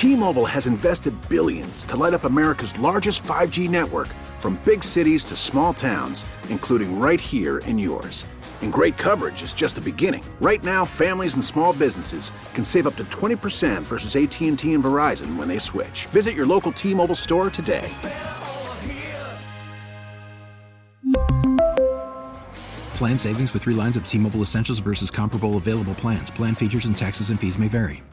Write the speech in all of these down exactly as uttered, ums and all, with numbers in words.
T-Mobile has invested billions to light up America's largest five G network, from big cities to small towns, including right here in yours. And great coverage is just the beginning. Right now, families and small businesses can save up to twenty percent versus A T and T and Verizon when they switch. Visit your local T-Mobile store today. Plan savings with three lines of T-Mobile Essentials versus comparable available plans. Plan features and taxes and fees may vary.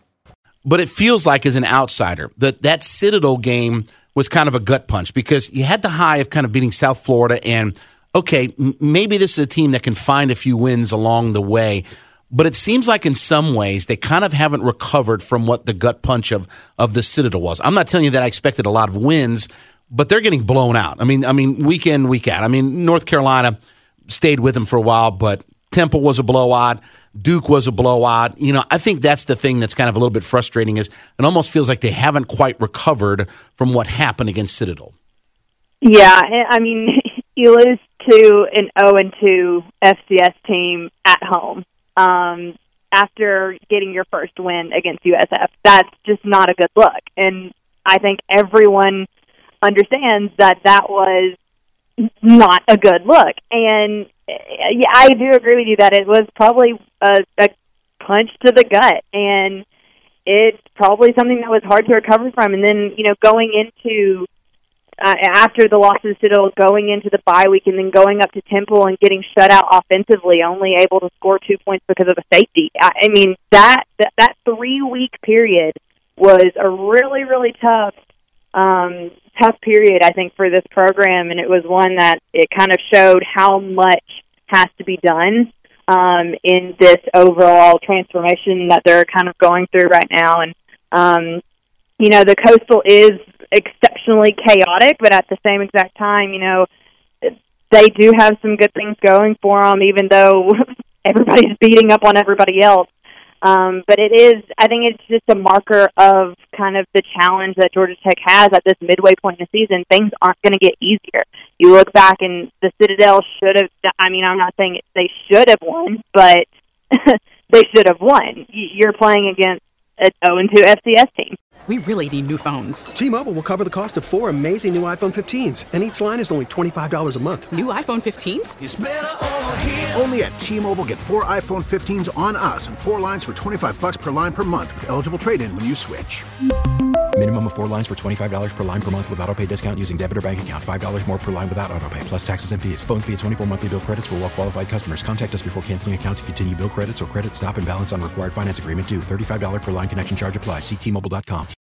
But it feels like, as an outsider, that that Citadel game was kind of a gut punch, because you had the high of kind of beating South Florida and, okay, m- maybe this is a team that can find a few wins along the way. But it seems like in some ways they kind of haven't recovered from what the gut punch of, of the Citadel was. I'm not telling you that I expected a lot of wins, but they're getting blown out. I mean, I mean, week in, week out. I mean, North Carolina stayed with them for a while, but Temple was a blowout. Duke was a blowout. You know, I think that's the thing that's kind of a little bit frustrating, is it almost feels like they haven't quite recovered from what happened against Citadel. Yeah, I mean, you lose to an oh and two F C S team at home um, after getting your first win against U S F. That's just not a good look. And I think everyone understands that that was not a good look. And yeah, I do agree with you that it was probably a, a punch to the gut, and it's probably something that was hard to recover from. And then, you know, going into uh, after the loss to Citadel, going into the bye week, and then going up to Temple and getting shut out offensively, only able to score two points because of a safety. I, I mean, that that, that three week period was a really, really tough. Um, tough period, I think, for this program, and it was one that it kind of showed how much has to be done um, in this overall transformation that they're kind of going through right now. And, um, you know, the Coastal is exceptionally chaotic, but at the same exact time, you know, they do have some good things going for them, even though everybody's beating up on everybody else. Um, but it is, I think it's just a marker of kind of the challenge that Georgia Tech has at this midway point in the season. Things aren't going to get easier. You look back, and the Citadel should have, I mean, I'm not saying they should have won, but they should have won. You're playing against an oh and two F C S team. We really need new phones. T-Mobile will cover the cost of four amazing new iPhone fifteens, and each line is only twenty-five dollars a month. New iPhone fifteens? It's better over here. Only at T-Mobile, get four iPhone fifteens on us and four lines for twenty-five dollars per line per month with eligible trade-in when you switch. Minimum of four lines for twenty-five dollars per line per month with autopay discount using debit or bank account. five dollars more per line without autopay, plus taxes and fees. Phone fee at twenty-four monthly bill credits for well-qualified customers. Contact us before canceling account to continue bill credits or credit stop and balance on required finance agreement due. thirty-five dollars per line connection charge applies. See T Mobile dot com.